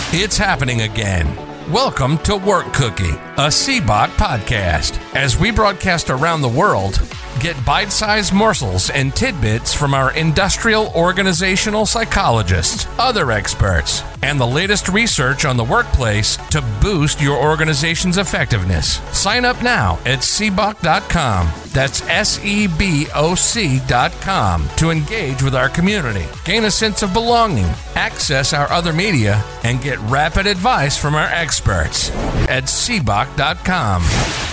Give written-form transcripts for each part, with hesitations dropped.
It's happening again. Welcome to Work Cookie, a CBOC podcast. As we broadcast around the world, get bite-sized morsels and tidbits from our industrial organizational psychologists, other experts, and the latest research on the workplace to boost your organization's effectiveness. Sign up now at cboc.com. That's SEBOC.com to engage with our community, gain a sense of belonging, access our other media, and get rapid advice from our experts at cboc.com.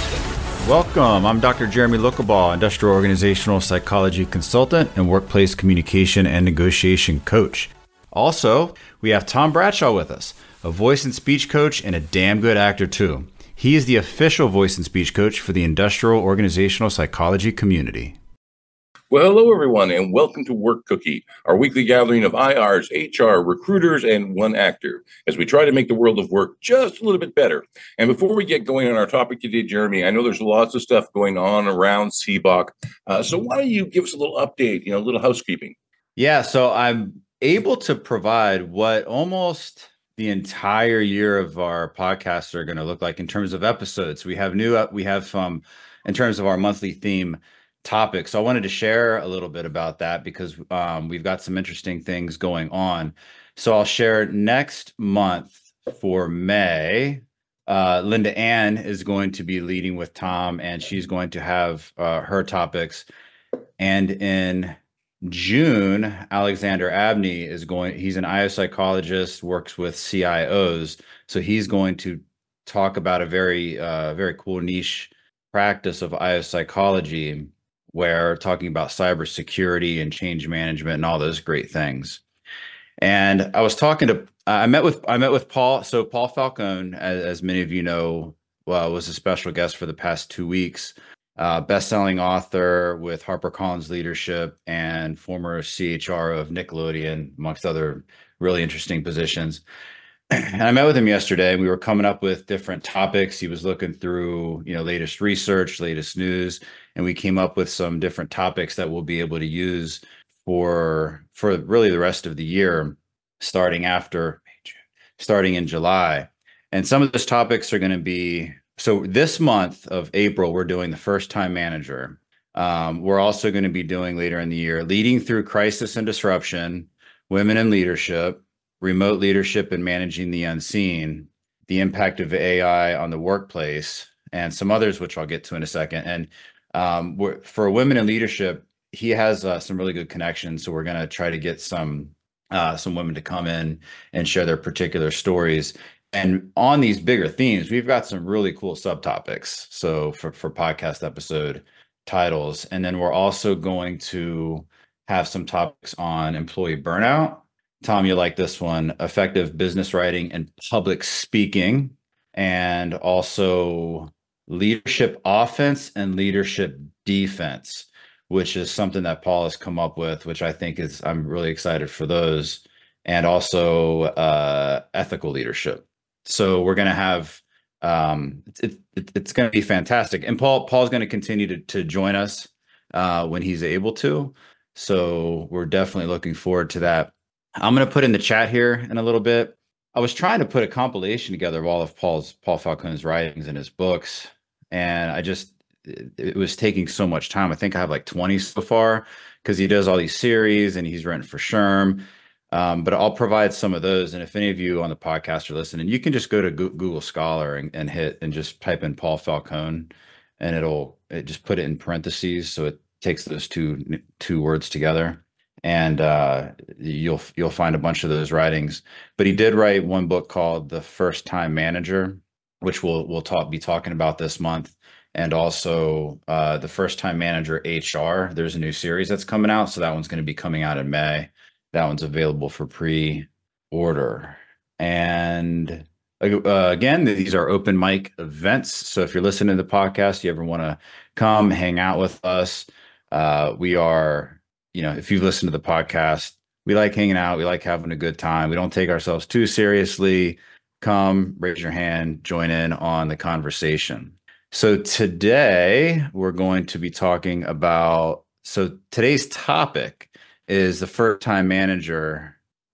Welcome. I'm Dr. Jeremy Lucabaugh, Industrial Organizational Psychology Consultant and Workplace Communication and Negotiation Coach. Also, we have Tom Bradshaw with us, a voice and speech coach and a damn good actor too. He is the official voice and speech coach for the Industrial Organizational Psychology community. Well, hello, everyone, and welcome to Work Cookie, our weekly gathering of IRs, HR, recruiters, and one actor, as we try to make the world of work just a little bit better. And before we get going on our topic today, Jeremy, I know there's lots of stuff going on around CBOC. So why don't you give us a little update, a little housekeeping? Yeah, so I'm able to provide what almost the entire year of our podcasts are going to look like in terms of episodes. We have in terms of our monthly theme topic. So I wanted to share a little bit about that because we've got some interesting things going on. So I'll share next month for May. Linda Ann is going to be leading with Tom, and she's going to have her topics. And in June, Alexander Abney he's an IO psychologist, works with CIOs. So he's going to talk about a very cool niche practice of IO psychology, where talking about cybersecurity and change management and all those great things. And I met with Paul. So Paul Falcone, as many of you know, was a special guest for the past 2 weeks. Best-selling author with HarperCollins Leadership and former CHRO of Nickelodeon, amongst other really interesting positions. And I met with him yesterday, and we were coming up with different topics. He was looking through, latest research, latest news, and we came up with some different topics that we'll be able to use for really the rest of the year, starting in July. And some of those topics are going to be, so this month of April, we're doing the first-time manager. We're also going to be doing later in the year, leading through crisis and disruption, women in leadership, remote leadership and managing the unseen, the impact of AI on the workplace, and some others, which I'll get to in a second. And for women in leadership, he has some really good connections. So we're going to try to get some women to come in and share their particular stories. And on these bigger themes, we've got some really cool subtopics. So for podcast episode titles. And then we're also going to have some topics on employee burnout. Tom, you like this one, effective business writing and public speaking, and also leadership offense and leadership defense, which is something that Paul has come up with, which I think I'm really excited for those, and also ethical leadership. So we're going to have, it's going to be fantastic. And Paul's going to continue to join us when he's able to. So we're definitely looking forward to that. I'm going to put in the chat here in a little bit. I was trying to put a compilation together of all of Paul Falcone's writings and his books, and it was taking so much time. I think I have like 20 so far because he does all these series and he's written for SHRM. But I'll provide some of those. And if any of you on the podcast are listening, you can just go to Google Scholar and just type in Paul Falcone, and it just put it in parentheses, so it takes those two words together. And you'll find a bunch of those writings. But he did write one book called The First Time Manager, which we'll be talking about this month, and also The First Time Manager HR. There's a new series that's coming out, so that one's going to be coming out in May. That one's available for pre-order. And again, these are open mic events. So if you're listening to the podcast, you ever want to come hang out with us, we are. If you've listened to the podcast, we like hanging out. We like having a good time. We don't take ourselves too seriously. Come, raise your hand, join in on the conversation. So today we're going to be talking about, today's topic is the first-time manager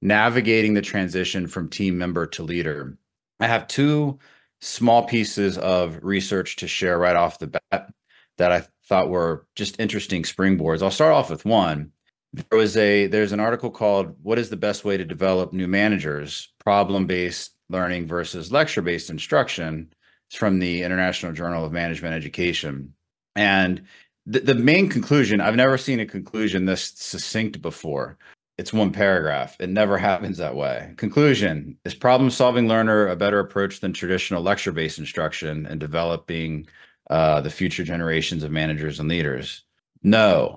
navigating the transition from team member to leader. I have two small pieces of research to share right off the bat that I thought were just interesting springboards. I'll start off with one. There's an article called "What is the best way to develop new managers? Problem-based learning versus lecture-based instruction." It's from the International Journal of Management Education. And the main conclusion, I've never seen a conclusion this succinct before. It's one paragraph. It never happens that way. Conclusion: is problem-solving learner a better approach than traditional lecture-based instruction in developing the future generations of managers and leaders? No.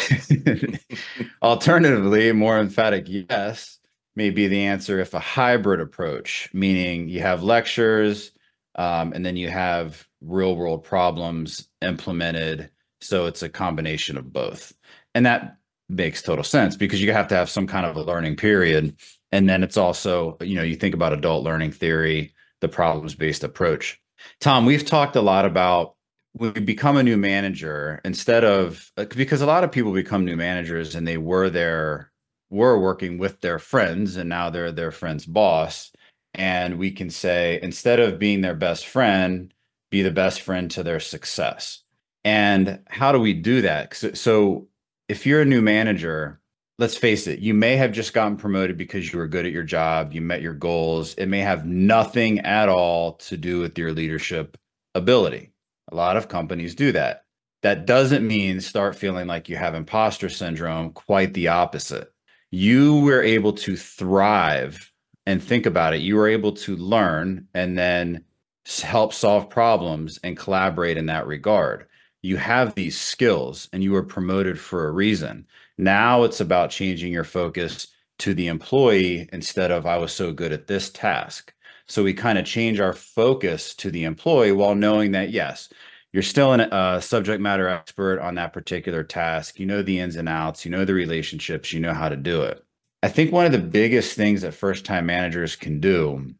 Alternatively, a more emphatic yes may be the answer if a hybrid approach, meaning you have lectures and then you have real world problems implemented. So it's a combination of both. And that makes total sense because you have to have some kind of a learning period. And then it's also, you think about adult learning theory, the problems-based approach. Tom, we've talked a lot about when we become a new manager, because a lot of people become new managers and they were working with their friends and now they're their friend's boss. And we can say, instead of being their best friend, be the best friend to their success. And how do we do that? So if you're a new manager, let's face it, you may have just gotten promoted because you were good at your job, you met your goals. It may have nothing at all to do with your leadership ability. A lot of companies do that. That doesn't mean start feeling like you have imposter syndrome. Quite the opposite. You were able to thrive, and think about it. You were able to learn and then help solve problems and collaborate in that regard. You have these skills and you were promoted for a reason. Now it's about changing your focus to the employee instead of I was so good at this task. So we kind of change our focus to the employee while knowing that, yes, you're still a subject matter expert on that particular task. You know the ins and outs, you know the relationships, you know how to do it. I think one of the biggest things that first-time managers can do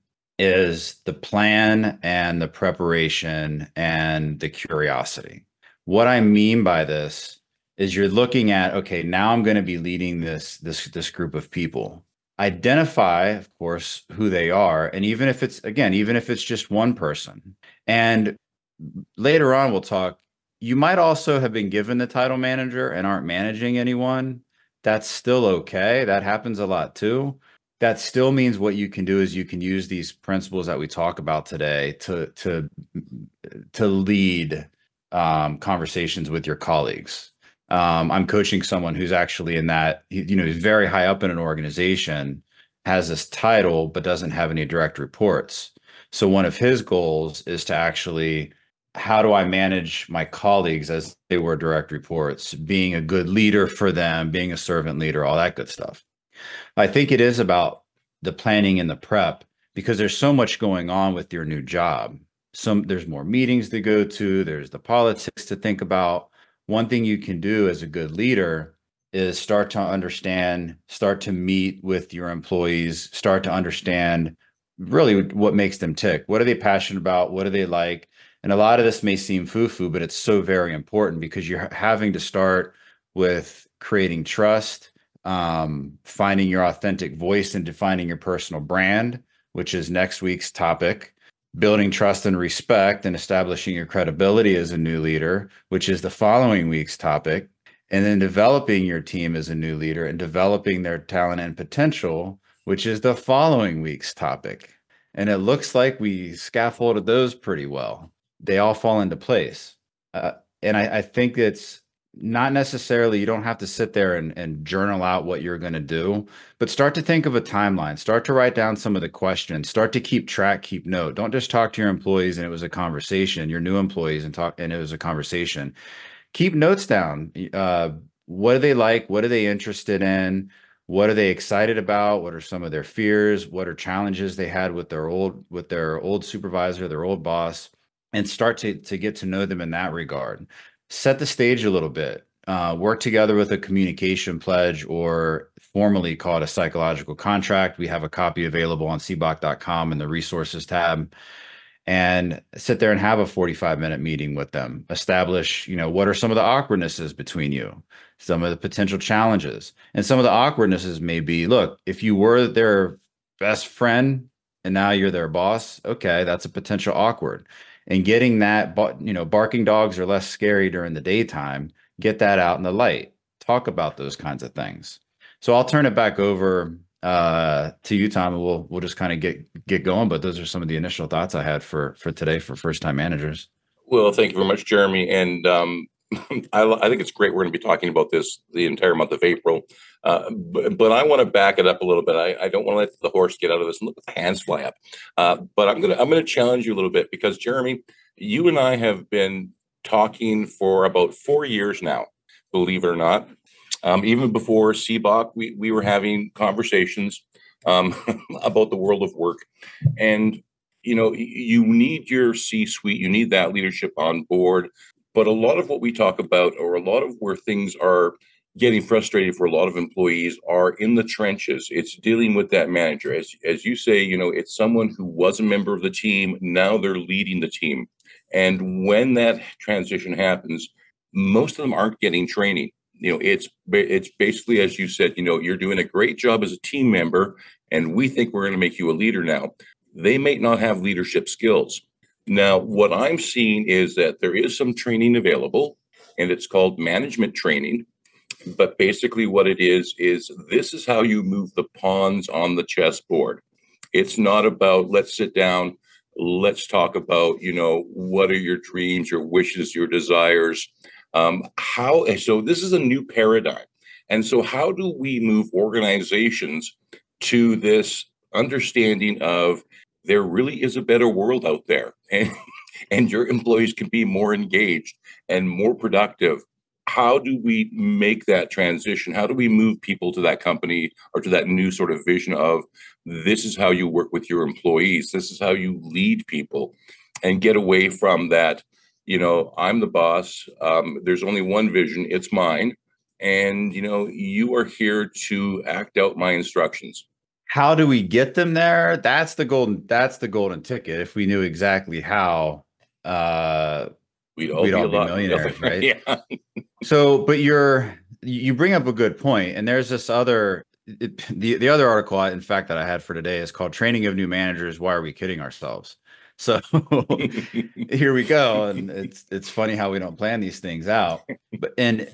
is the plan and the preparation and the curiosity. What I mean by this is you're looking at, okay, now I'm going to be leading this group of people. Identify, of course, who they are. And even if it's just one person. And later on, we'll talk, you might also have been given the title manager and aren't managing anyone. That's still okay. That happens a lot too. That still means what you can do is you can use these principles that we talk about today to lead conversations with your colleagues. I'm coaching someone who's actually in that, he's very high up in an organization, has this title, but doesn't have any direct reports. So one of his goals is to actually, how do I manage my colleagues as they were direct reports, being a good leader for them, being a servant leader, all that good stuff. I think it is about the planning and the prep because there's so much going on with your new job. There's more meetings to go to, there's the politics to think about. One thing you can do as a good leader is start to understand, start to meet with your employees, start to understand really what makes them tick. What are they passionate about? What do they like? And a lot of this may seem foo-foo, but it's so very important because you're having to start with creating trust, finding your authentic voice and defining your personal brand, which is next week's topic, building trust and respect and establishing your credibility as a new leader, which is the following week's topic, and then developing your team as a new leader and developing their talent and potential, which is the following week's topic. And it looks like we scaffolded those pretty well. They all fall into place. And I think it's not necessarily, you don't have to sit there and journal out what you're going to do, but start to think of a timeline, start to write down some of the questions, start to keep track, keep note. Don't just talk to your employees and it was a conversation, your new employees and it was a conversation. Keep notes down. What do they like? What are they interested in? What are they excited about? What are some of their fears? What are challenges they had with their old supervisor, their old boss? And start to get to know them in that regard. Set the stage a little bit. Work together with a communication pledge, or formally called a psychological contract. We have a copy available on cboc.com in the resources tab. and sit there and have a 45-minute meeting with them. Establish, what are some of the awkwardnesses between you, some of the potential challenges. And some of the awkwardnesses may be, look, if you were their best friend and now you're their boss, okay, that's a potential awkward. And getting that, barking dogs are less scary during the daytime. Get that out in the light. Talk about those kinds of things. So I'll turn it back over to you, Tom, and we'll just kind of get going. But those are some of the initial thoughts I had for today for first time managers. Well, thank you very much, Jeremy. And I think it's great. We're going to be talking about this the entire month of April. But I want to back it up a little bit. I don't want to let the horse get out of this and let the hands fly up. But I'm gonna challenge you a little bit, because Jeremy, you and I have been talking for about 4 years now, believe it or not. Even before CBOC, we were having conversations about the world of work. And you need your C-suite, you need that leadership on board. But a lot of what we talk about, or a lot of where things are getting frustrated for a lot of employees, are in the trenches. It's dealing with that manager. As you say, it's someone who was a member of the team. Now they're leading the team. And when that transition happens, most of them aren't getting training. It's basically, as you said, you're doing a great job as a team member, and we think we're going to make you a leader now. They may not have leadership skills. Now, what I'm seeing is that there is some training available, and it's called management training. But basically what it is this is how you move the pawns on the chessboard. It's not about, let's sit down, let's talk about, what are your dreams, your wishes, your desires. So this is a new paradigm. And so how do we move organizations to this understanding of there really is a better world out there, and your employees can be more engaged and more productive? How do we make that transition? How do we move people to that company, or to that new sort of vision of, this is how you work with your employees, this is how you lead people, and get away from that, I'm the boss, there's only one vision, it's mine, and you are here to act out my instructions. How do we get them there? That's the golden ticket. If we knew exactly how, we'd all be millionaires, right? Yeah. So, but you bring up a good point, and there's this other, the other article, in fact, that I had for today is called "Training of New Managers: Why Are We Kidding Ourselves?" So here we go, and it's funny how we don't plan these things out. But in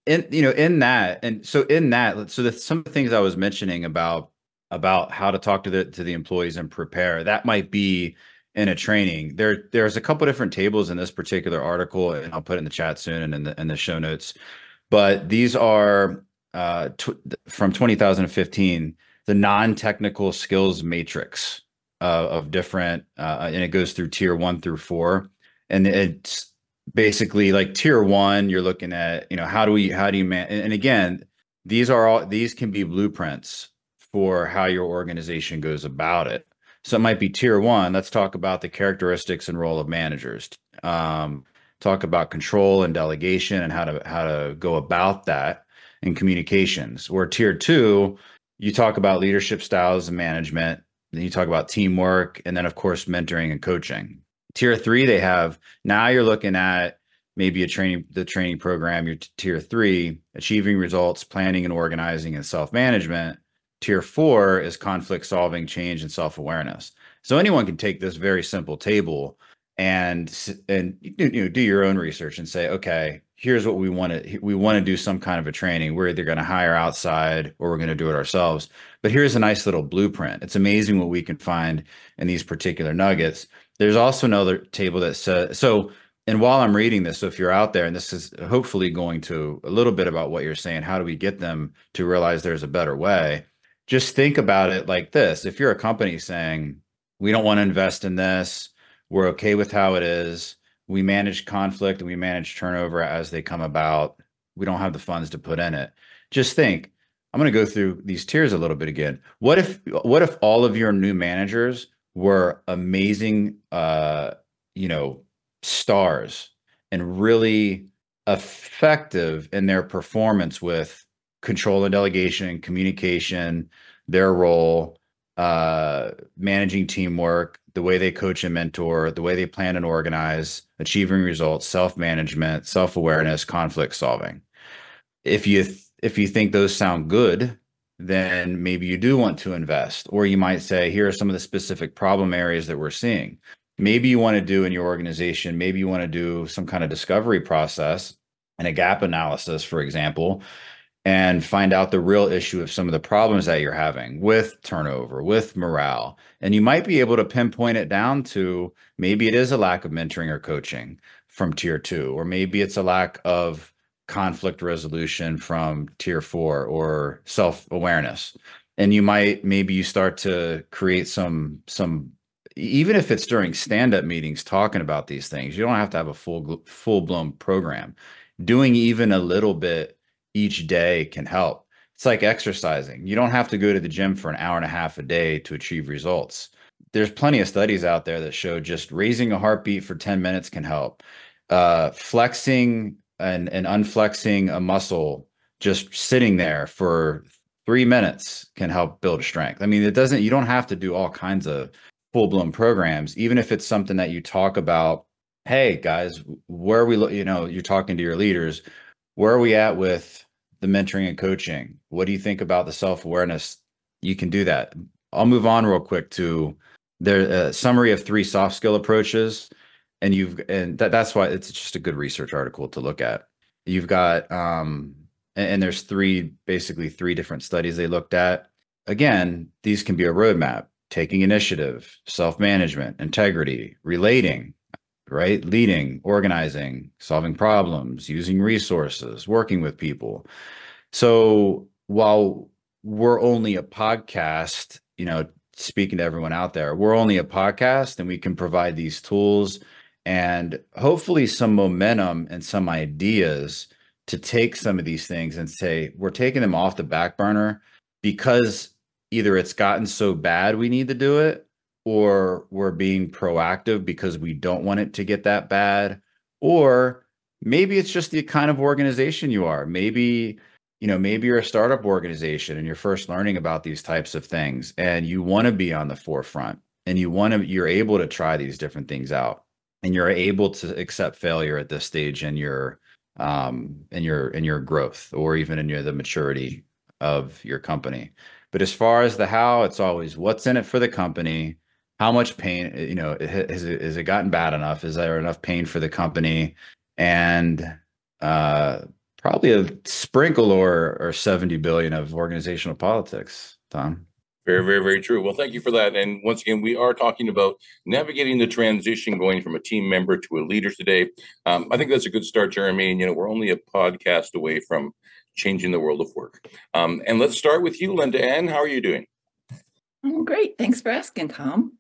that, so some of the things I was mentioning about how to talk to the employees and prepare, that might be in a training. There's a couple different tables in this particular article, and I'll put it in the chat soon and in the show notes. But these are from 2015, the non-technical skills matrix of different, and it goes through tier 1 through 4. And it's basically like tier 1, you're looking at, how do you man? And again, these can be blueprints for how your organization goes about it. So it might be tier 1. Let's talk about the characteristics and role of managers. Talk about control and delegation and how to go about that in communications. Where tier 2, you talk about leadership styles and management. Then you talk about teamwork, and then of course mentoring and coaching. Tier 3, now you're looking at maybe the training program. Your tier 3, achieving results, planning and organizing, and self-management. Tier 4 is conflict solving, change, and self-awareness. So anyone can take this very simple table and do your own research and say, okay, here's what we want to do, some kind of a training. We're either going to hire outside or we're going to do it ourselves. But here's a nice little blueprint. It's amazing what we can find in these particular nuggets. There's also another table that says, and while I'm reading this, so if you're out there, and this is hopefully going to a little bit about what you're saying, how do we get them to realize there's a better way? Just think about it like this. If you're a company saying, we don't want to invest in this, we're okay with how it is, we manage conflict and we manage turnover as they come about, we don't have the funds to put in it. Just think, I'm going to go through these tiers a little bit again. What if all of your new managers were amazing, stars and really effective in their performance with control and delegation, communication, their role, managing teamwork, the way they coach and mentor, the way they plan and organize, achieving results, self-management, self-awareness, conflict solving. If you think those sound good, then maybe you do want to invest, or you might say, here are some of the specific problem areas that we're seeing. Maybe you want to do in your organization, maybe you want to do some kind of discovery process and a gap analysis, for example, and find out the real issue of some of the problems that you're having with turnover, with morale. And you might be able to pinpoint it down to maybe it is a lack of mentoring or coaching from tier 2, or maybe it's a lack of conflict resolution from tier 4, or self-awareness. And maybe you start to create some, even if it's during stand-up meetings talking about these things, you don't have to have a full-blown program. Doing even a little bit each day can help. It's like exercising. You don't have to go to the gym for an hour and a half a day to achieve results. There's plenty of studies out there that show just raising a heartbeat for 10 minutes can help. Flexing and unflexing a muscle, just sitting there for 3 minutes can help build strength. I mean, you don't have to do all kinds of full-blown programs, even if it's something that you talk about. Hey guys, where are we, you're talking to your leaders, where are we at with the mentoring and coaching? What do you think about the self-awareness? You can do that. I'll move on real quick to their summary of 3 soft skill approaches. And that's why it's just a good research article to look at. You've got, and there's basically three different studies they looked at. Again, these can be a roadmap: taking initiative, self-management, integrity, relating, right? Leading, organizing, solving problems, using resources, working with people. So while we're only a podcast, speaking to everyone out there, we're only a podcast, and we can provide these tools and hopefully some momentum and some ideas to take some of these things and say, we're taking them off the back burner because either it's gotten so bad we need to do it, or we're being proactive because we don't want it to get that bad, or maybe it's just the kind of organization you are. Maybe you're a startup organization and you're first learning about these types of things, and you want to be on the forefront, and you're able to try these different things out, and you're able to accept failure at this stage in your growth, or even in the maturity of your company. But as far as the how, it's always what's in it for the company. How much pain, has it gotten bad enough? Is there enough pain for the company? And probably a sprinkle or 70 billion of organizational politics, Tom. Very, very, very true. Well, thank you for that. And once again, we are talking about navigating the transition going from a team member to a leader today. I think that's a good start, Jeremy. And, we're only a podcast away from changing the world of work. And let's start with you, Linda Ann. How are you doing? Oh, great. Thanks for asking, Tom.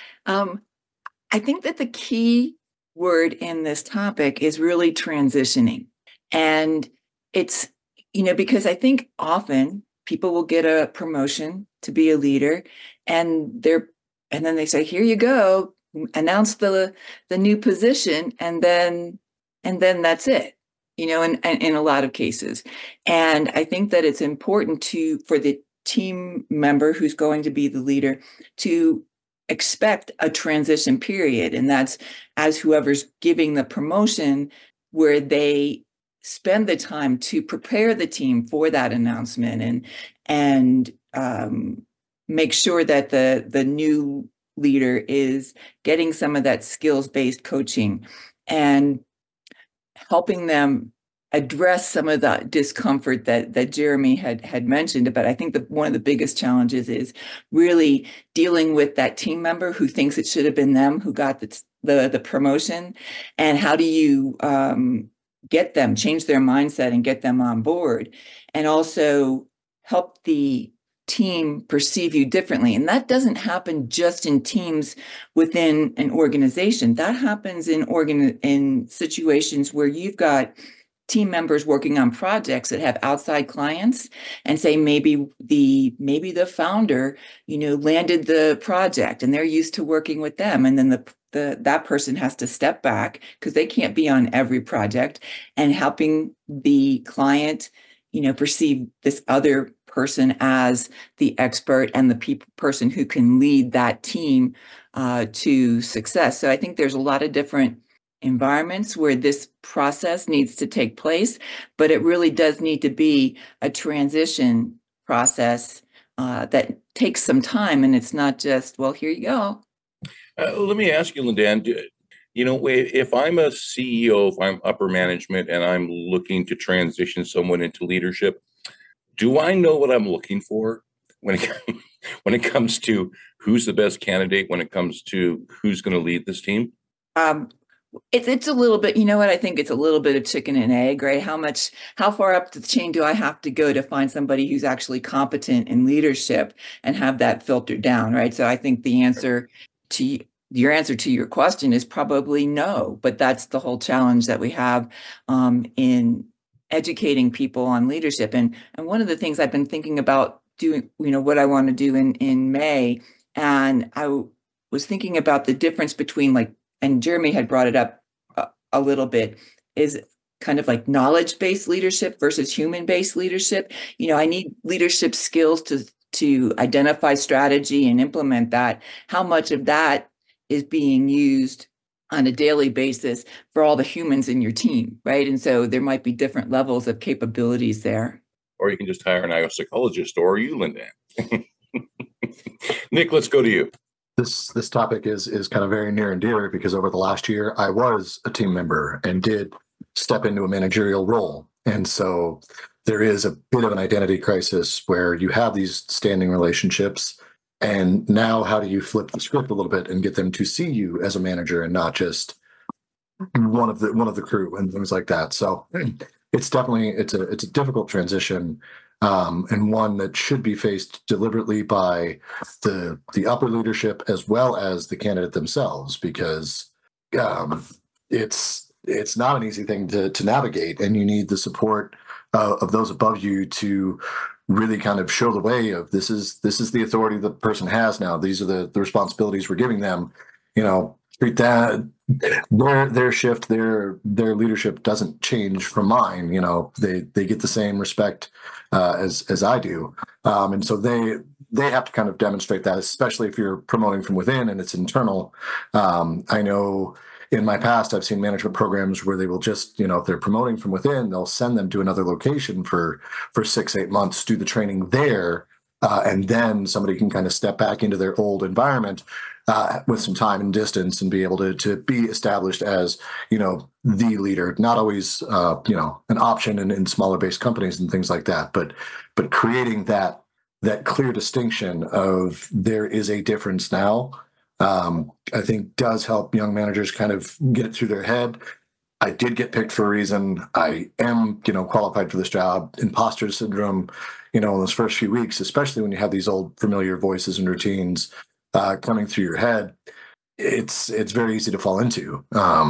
I think that the key word in this topic is really transitioning. And it's, because I think often people will get a promotion to be a leader, and then they say, here you go, announce the new position, and then that's it, in a lot of cases. And I think that it's important for the team member who's going to be the leader to expect a transition period. And that's as whoever's giving the promotion, where they spend the time to prepare the team for that announcement and make sure that the new leader is getting some of that skills-based coaching and helping them address some of the discomfort that Jeremy had mentioned. But I think that one of the biggest challenges is really dealing with that team member who thinks it should have been them who got the promotion, and how do you get them, change their mindset and get them on board, and also help the team perceive you differently. And that doesn't happen just in teams within an organization. That happens in situations where you've got team members working on projects that have outside clients, and say maybe the founder, landed the project and they're used to working with them, and then that person has to step back because they can't be on every project, and helping the client, perceive this other person as the expert and the person who can lead that team to success. So I think there's a lot of different environments where this process needs to take place, but it really does need to be a transition process that takes some time, and it's not just, well, here you go. Let me ask you, Lindan, if I'm a CEO, if I'm upper management and I'm looking to transition someone into leadership, do I know what I'm looking for when it comes to who's the best candidate, when it comes to who's going to lead this team? It's a little bit, you know what? I think it's a little bit of chicken and egg, right? How far up the chain do I have to go to find somebody who's actually competent in leadership and have that filtered down, right? So I think your answer to your question is probably no, but that's the whole challenge that we have in educating people on leadership. And one of the things I've been thinking about doing, what I want to do in May, and I was thinking about the difference between and Jeremy had brought it up a little bit, is kind of like knowledge-based leadership versus human-based leadership. I need leadership skills to identify strategy and implement that. How much of that is being used on a daily basis for all the humans in your team, right? And so there might be different levels of capabilities there. Or you can just hire an IO psychologist, or you, Lindan. Nick, let's go to you. This topic is kind of very near and dear because over the last year, I was a team member and did step into a managerial role. And so there is a bit of an identity crisis where you have these standing relationships. And now how do you flip the script a little bit and get them to see you as a manager and not just one of the crew and things like that? So it's definitely, it's a difficult transition. And one that should be faced deliberately by the upper leadership as well as the candidate themselves, because it's not an easy thing to navigate, and you need the support of those above you to really kind of show the way of this is the authority the person has now. These are the responsibilities we're giving them. Treat that their shift, their leadership doesn't change from mine. They get the same respect as I do, and so they have to kind of demonstrate that, especially if you're promoting from within and it's internal. I know in my past I've seen management programs where they will just, if they're promoting from within, they'll send them to another location for 6-8 months, do the training there, and then somebody can kind of step back into their old environment with some time and distance and be able to be established as, the leader. Not always, an option in smaller based companies and things like that, but creating that clear distinction of there is a difference now, I think does help young managers kind of get it through their head. I did get picked for a reason. I am, qualified for this job. Imposter syndrome, in those first few weeks, especially when you have these old familiar voices and routines coming through your head, it's very easy to fall into.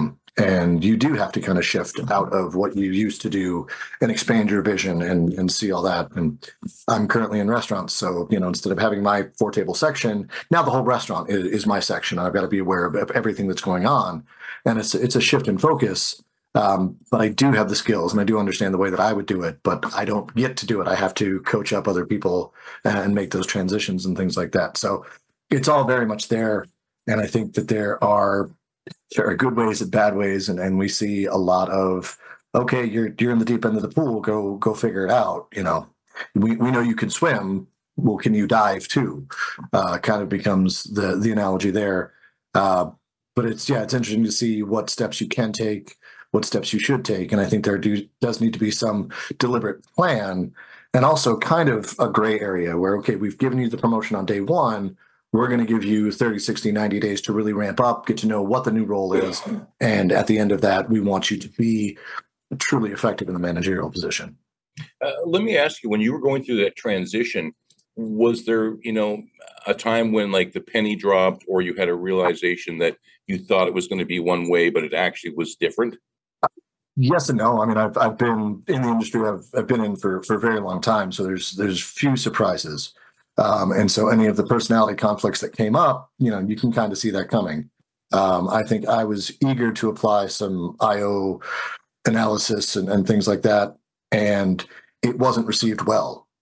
And you do have to kind of shift out of what you used to do and expand your vision and see all that. And I'm currently in restaurants. So, instead of having my 4-table section, now the whole restaurant is my section. I've got to be aware of everything that's going on. And it's a shift in focus. But I do have the skills and I do understand the way that I would do it, but I don't get to do it. I have to coach up other people and make those transitions and things like that. So it's all very much there. And I think that there are good ways and bad ways. And we see a lot of, okay, you're in the deep end of the pool, go figure it out. We know you can swim. Well, can you dive too? Kind of becomes the analogy there. But it's interesting to see what steps you can take, what steps you should take. And I think there does need to be some deliberate plan and also kind of a gray area where, okay, we've given you the promotion on day one. We're going to give you 30, 60, 90 days to really ramp up, get to know what the new role is. And at the end of that, we want you to be truly effective in the managerial position. Let me ask you, when you were going through that transition, was there, a time when like the penny dropped or you had a realization that you thought it was going to be one way, but it actually was different? Yes and no. I mean, I've been in the industry. I've been in for a very long time. So there's few surprises. And so any of the personality conflicts that came up, you can kind of see that coming. I think I was eager to apply some IO analysis and things like that, and it wasn't received well.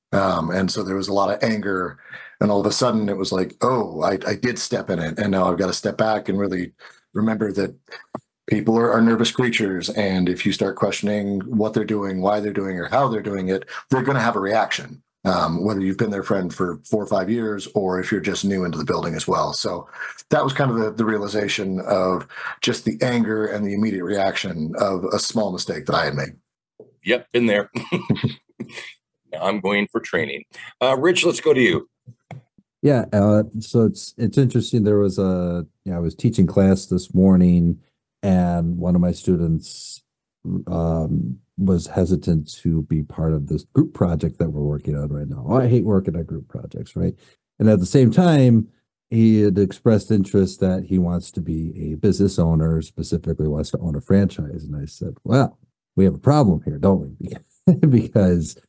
And so there was a lot of anger, and all of a sudden it was like, oh, I did step in it, and now I've got to step back and really remember that people are nervous creatures. And if you start questioning what they're doing, why they're doing, or how they're doing it, they're going to have a reaction, whether you've been their friend for 4 or 5 years, or if you're just new into the building as well. So that was kind of the realization of just the anger and the immediate reaction of a small mistake that I had made. Yep, been there. Now I'm going for training. Rich, let's go to you. Yeah, so it's interesting. There was I was teaching class this morning, and one of my students was hesitant to be part of this group project that we're working on right now. Oh, I hate working on group projects, right? And at the same time, he had expressed interest that he wants to be a business owner, specifically wants to own a franchise. And I said, well, we have a problem here, don't we? Because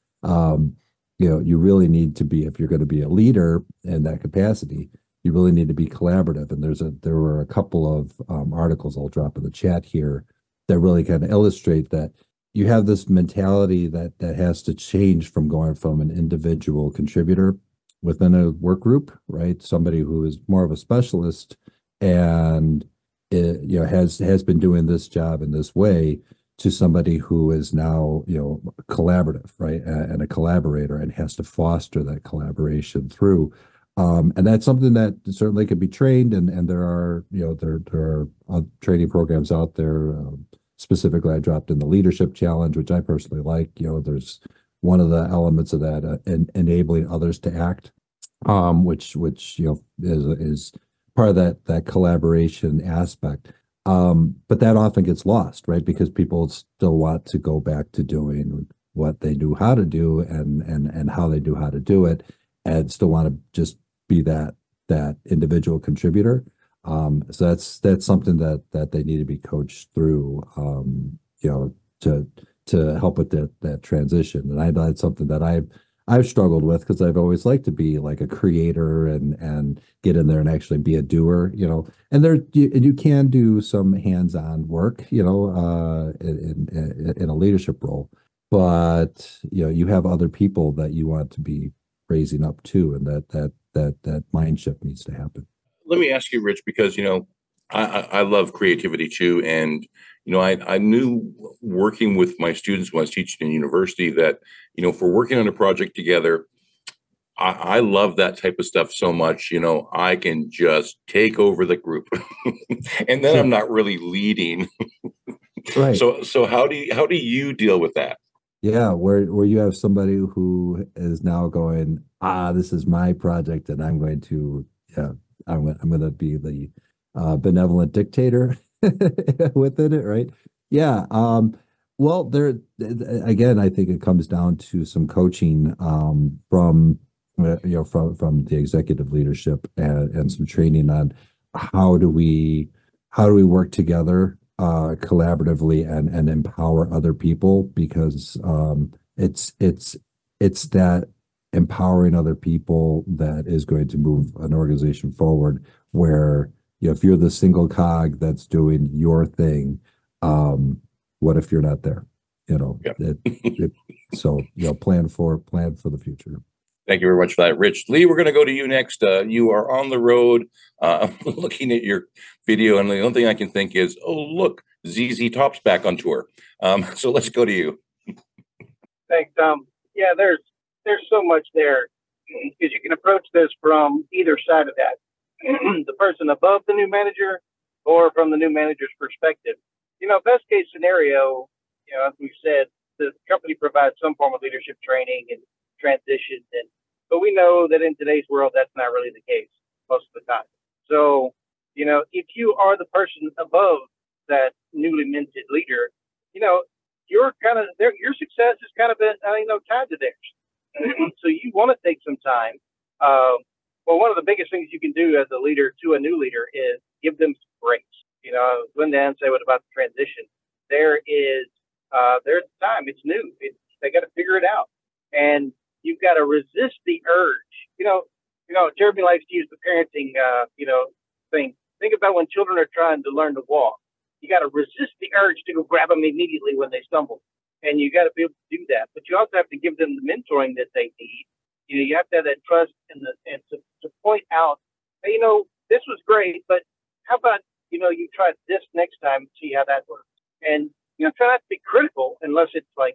you really need to be, if you're going to be a leader in that capacity, you really need to be collaborative. And there were a couple of articles I'll drop in the chat here that really kind of illustrate that you have this mentality that has to change from going from an individual contributor within a work group, right? Somebody who is more of a specialist and has been doing this job in this way, to somebody who is now, collaborative, right? And a collaborator, and has to foster that collaboration through. And that's something that certainly can be trained. And there are, there are training programs out there. Specifically, I dropped in the leadership challenge, which I personally like. There's one of the elements of that, enabling others to act, which is part of that collaboration aspect. But that often gets lost, right? Because people still want to go back to doing what they knew how to do and how they knew how to do it, and still want to just be that individual contributor. So that's something that they need to be coached through, to help with that transition. And that's something that I've struggled with, because I've always liked to be like a creator and get in there and actually be a doer, and you can do some hands-on work, in a leadership role, but you have other people that you want to be raising up too, and that mind shift needs to happen. Let me ask you, Rich, because I love creativity too, and I knew working with my students when I was teaching in university that for working on a project together, I love that type of stuff so much. I can just take over the group, and then I'm not really leading. Right. So how do you deal with that? Yeah, where you have somebody who is now going, this is my project, and I'm going to be the benevolent dictator within it, right? Yeah. Well, there again, I think it comes down to some coaching from the executive leadership and some training on how do we work together collaboratively and empower other people, because it's that empowering other people that is going to move an organization forward, where if you're the single cog that's doing your thing, what if you're not there? Yep. So plan for the future. Thank you very much for that, Rich. Lee, we're going to go to you next. You are on the road. I'm looking at your video, and the only thing I can think is, oh, look, ZZ Top's back on tour. So let's go to you. Thanks, Tom. Yeah, there's so much there, because you can approach this from either side of that. The person above the new manager, or from the new manager's perspective. Best case scenario, as we've said, the company provides some form of leadership training and transition, but we know that in today's world, that's not really the case most of the time. So, if you are the person above that newly minted leader, your success is kind of tied to theirs. So you want to take some time. Well, one of the biggest things you can do as a leader to a new leader is give them some grace. Linda and say, what about the transition? There's time. It's new. They got to figure it out, and you've got to resist the urge. Jeremy likes to use the parenting, thing. Think about when children are trying to learn to walk. You got to resist the urge to go grab them immediately when they stumble. And you got to be able to do that. But you also have to give them the mentoring that they need. You have to have that trust and to point out, hey, this was great, but how about, you try this next time and see how that works. And, try not to be critical unless it's like,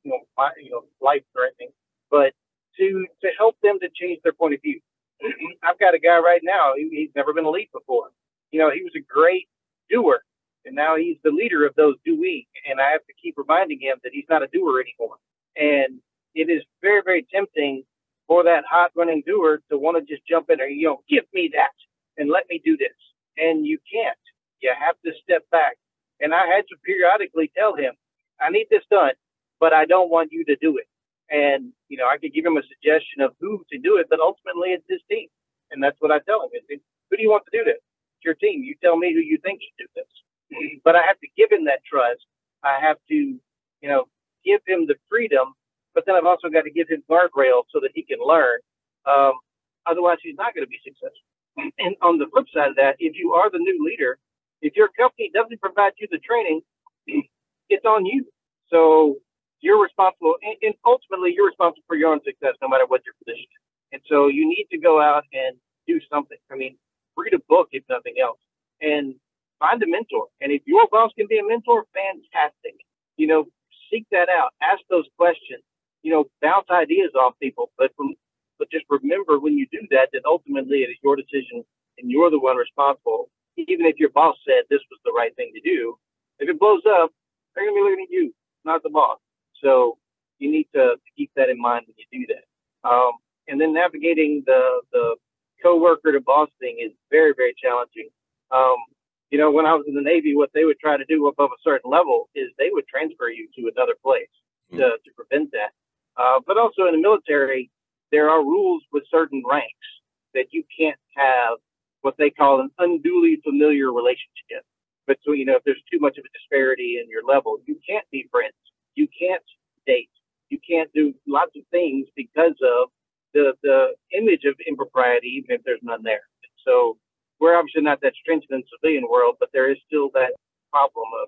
life threatening, but to help them to change their point of view. I've got a guy right now, he's never been a lead before. He was a great doer, and now he's the leader of those doing. And I have to keep reminding him that he's not a doer anymore. And it is very, very tempting for that hot running doer to want to just jump in there, give me that and let me do this. And you can't. You have to step back. And I had to periodically tell him, I need this done, but I don't want you to do it. And, I could give him a suggestion of who to do it, but ultimately it's his team. And that's what I tell him. Who do you want to do this? It's your team. You tell me who you think should do this. But I have to give him that trust. I have to, give him the freedom, but then I've also got to give him guardrails so that he can learn. Otherwise, he's not going to be successful. And on the flip side of that, if you are the new leader, if your company doesn't provide you the training, it's on you. So you're responsible, and ultimately you're responsible for your own success, no matter what your position is. And so you need to go out and do something. Read a book, if nothing else, and find a mentor. And if your boss can be a mentor, fantastic. Seek that out. Ask those questions. Bounce ideas off people. But just remember, when you do that, that ultimately it is your decision, and you're the one responsible. Even if your boss said this was the right thing to do, if it blows up, they're going to be looking at you, not the boss. So you need to keep that in mind when you do that. And then navigating the coworker to boss thing is very, very challenging. When I was in the Navy, what they would try to do above a certain level is they would transfer you to another place to prevent that. But also in the military, there are rules with certain ranks that you can't have what they call an unduly familiar relationship. But so, if there's too much of a disparity in your level, you can't be friends. You can't date. You can't do lots of things because of the image of impropriety, even if there's none there. So we're obviously not that stringent in the civilian world, but there is still that problem of,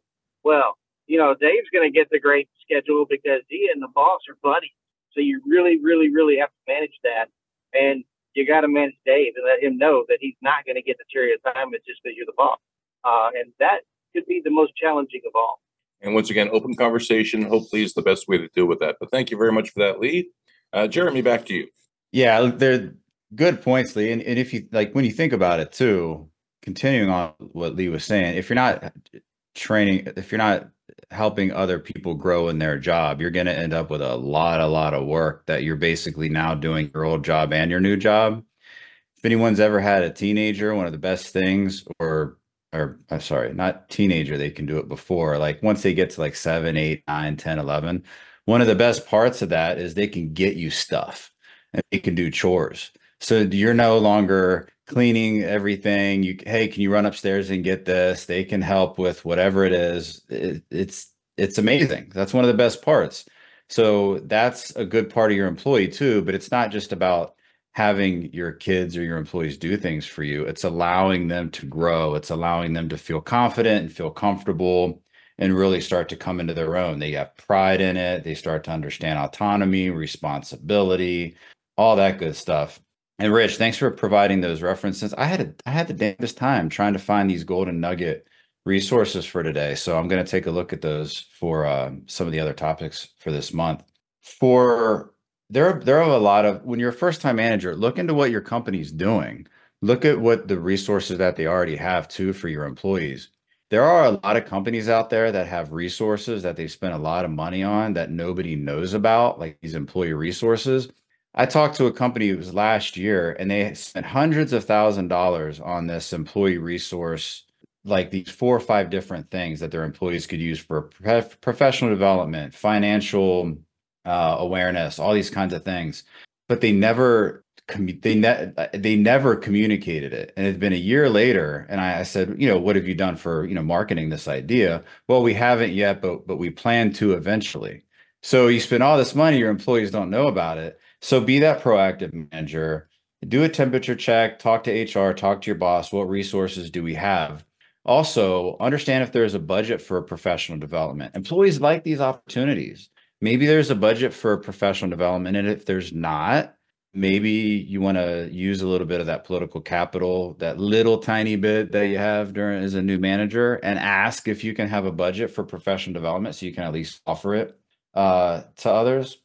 Dave's going to get the great schedule because he and the boss are buddies. So you really, really, really have to manage that. And you got to manage Dave and let him know that he's not going to get the cherry assignment just because you're the boss. And that could be the most challenging of all. And once again, open conversation hopefully is the best way to deal with that. But thank you very much for that, Lee. Jeremy, back to you. Yeah, they're good points, Lee. And if you when you think about it too, continuing on what Lee was saying, if you're not training, if you're not helping other people grow in their job, you're going to end up with a lot of work that you're basically now doing your old job and your new job. If anyone's ever had a teenager, one of the best things, or I'm sorry, not teenager, they can do it before, once they get to 7, 8, 9, 10, 11, one of the best parts of that is they can get you stuff and they can do chores. So you're no longer cleaning everything. Hey, can you run upstairs and get this? They can help with whatever it is. It's amazing. That's one of the best parts. So that's a good part of your employee too, but it's not just about having your kids or your employees do things for you. It's allowing them to grow. It's allowing them to feel confident and feel comfortable and really start to come into their own. They have pride in it. They start to understand autonomy, responsibility, all that good stuff. And Rich, thanks for providing those references. I had the damnedest time trying to find these golden nugget resources for today. So I'm going to take a look at those for some of the other topics for this month. There are a lot of, when you're a first-time manager, look into what your company's doing. Look at what the resources that they already have too for your employees. There are a lot of companies out there that have resources that they've spent a lot of money on that nobody knows about, like these employee resources. I talked to a company, it was last year, and they spent hundreds of $1,000s on this employee resource, like these 4 or 5 different things that their employees could use for professional development, financial awareness, all these kinds of things, but they never communicated it. And it's been a year later, and I said, what have you done for marketing this idea? Well, we haven't yet, but we plan to eventually. So you spend all this money, your employees don't know about it. So be that proactive manager. Do a temperature check. Talk to HR. Talk to your boss. What resources do we have? Also, understand if there's a budget for professional development. Employees like these opportunities. Maybe there's a budget for professional development, and if there's not, maybe you want to use a little bit of that political capital, that little tiny bit that you have during as a new manager, and ask if you can have a budget for professional development so you can at least offer it to others.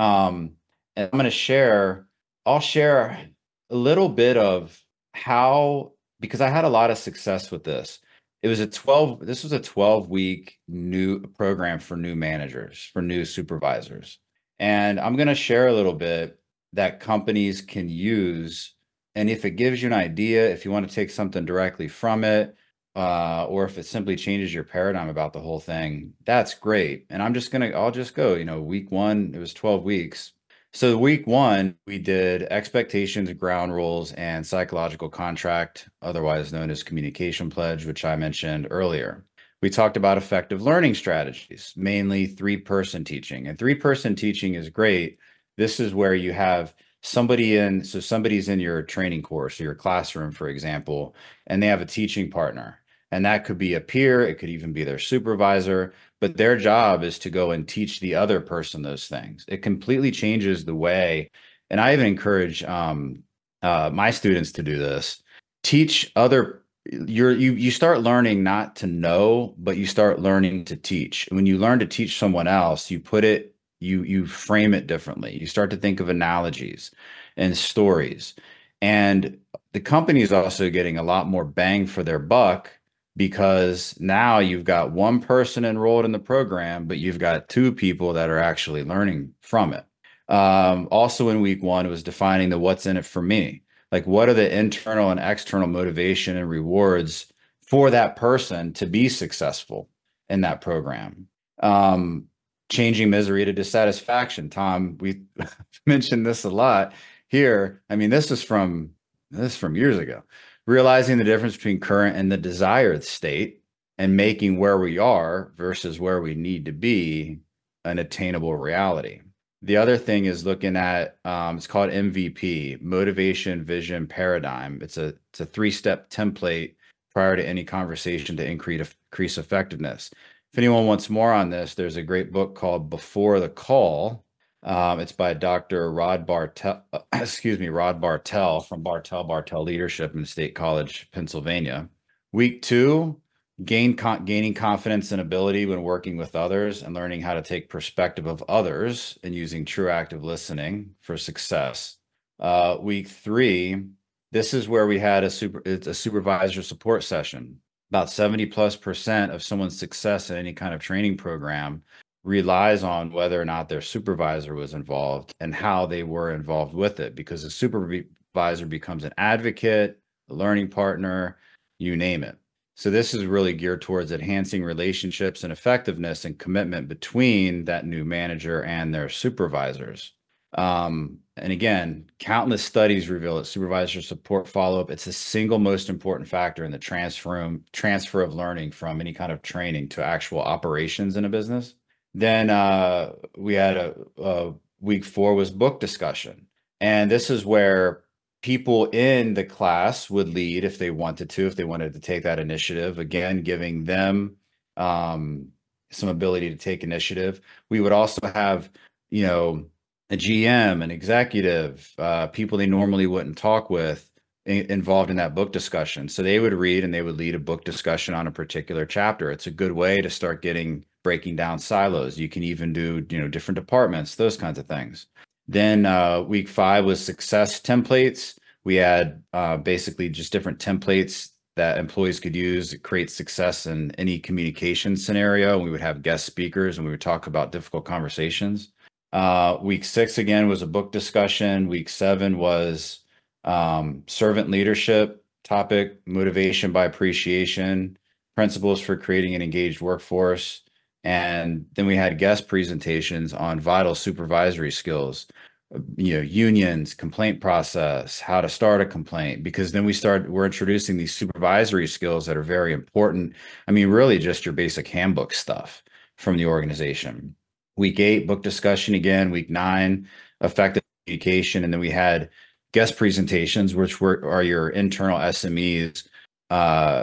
And I'll share a little bit of how, because I had a lot of success with this. This was a 12-week new program for new managers, for new supervisors. And I'm going to share a little bit that companies can use. And if it gives you an idea, if you want to take something directly from it, or if it simply changes your paradigm about the whole thing, that's great. And I'll just go, week 1, it was 12 weeks. So week 1, we did expectations, ground rules, and psychological contract, otherwise known as communication pledge, which I mentioned earlier. We talked about effective learning strategies, mainly 3-person teaching. And 3-person teaching is great. This is where you have somebody's in your training course or your classroom, for example, and they have a teaching partner. And that could be a peer, it could even be their supervisor, but their job is to go and teach the other person those things. It completely changes the way, and I even encourage my students to do this. Teach other, you start learning not to know, but you start learning to teach. When you learn to teach someone else, you frame it differently. You start to think of analogies and stories. And the company is also getting a lot more bang for their buck, because now you've got one person enrolled in the program, but you've got 2 people that are actually learning from it. Also in week 1, it was defining the what's in it for me. Like, what are the internal and external motivation and rewards for that person to be successful in that program? Changing misery to dissatisfaction. Tom, we mentioned this a lot here. I mean, this is from years ago. Realizing the difference between current and the desired state, and making where we are versus where we need to be an attainable reality. The other thing is looking at, it's called MVP, motivation, vision, paradigm. It's a 3-step template prior to any conversation to increase effectiveness. If anyone wants more on this, there's a great book called Before the Call. It's by Dr. Rod Bartel from Bartel Leadership in State College, Pennsylvania. Week 2, gaining confidence and ability when working with others and learning how to take perspective of others and using true active listening for success. Week 3, this is where we had it's a supervisor support session. About 70+% of someone's success in any kind of training program relies on whether or not their supervisor was involved and how they were involved with it, because the supervisor becomes an advocate, a learning partner, you name it. So this is really geared towards enhancing relationships and effectiveness and commitment between that new manager and their supervisors. And again, countless studies reveal that supervisor support follow-up, it's the single most important factor in the transfer of learning from any kind of training to actual operations in a business. Then we had week 4 was book discussion. And this is where people in the class would lead if they wanted to take that initiative, again, giving them some ability to take initiative. We would also have, a GM, an executive, people they normally wouldn't talk with involved in that book discussion. So they would read and they would lead a book discussion on a particular chapter. It's a good way to start breaking down silos. You can even do, different departments, those kinds of things. Then week 5 was success templates. We had basically just different templates that employees could use to create success in any communication scenario. We would have guest speakers and we would talk about difficult conversations. Week 6 again was a book discussion. Week 7 was servant leadership topic, motivation by appreciation, principles for creating an engaged workforce. And then we had guest presentations on vital supervisory skills, unions, complaint process, how to start a complaint, because then we're introducing these supervisory skills that are very important. I mean, really just your basic handbook stuff from the organization. Week 8, book discussion again. Week 9, effective communication. And then we had guest presentations, which are your internal SMEs